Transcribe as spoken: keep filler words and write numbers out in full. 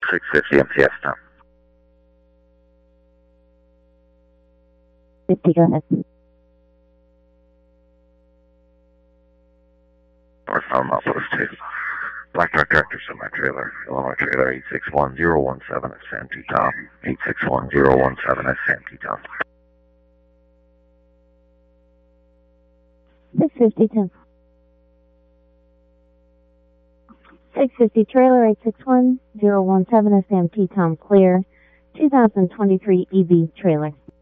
six fifty M T S time. fifty, go ahead. Northbound Outpost two. Black Truck Tractor Semi-Trailer. Illinois Trailer eight six one zero one seven at Santee Tom. eight six one zero one seven at Santee Tom. six fifty, ten. six fifty trailer eight six one zero one seven S M T Tom clear. two thousand twenty-three E V trailer.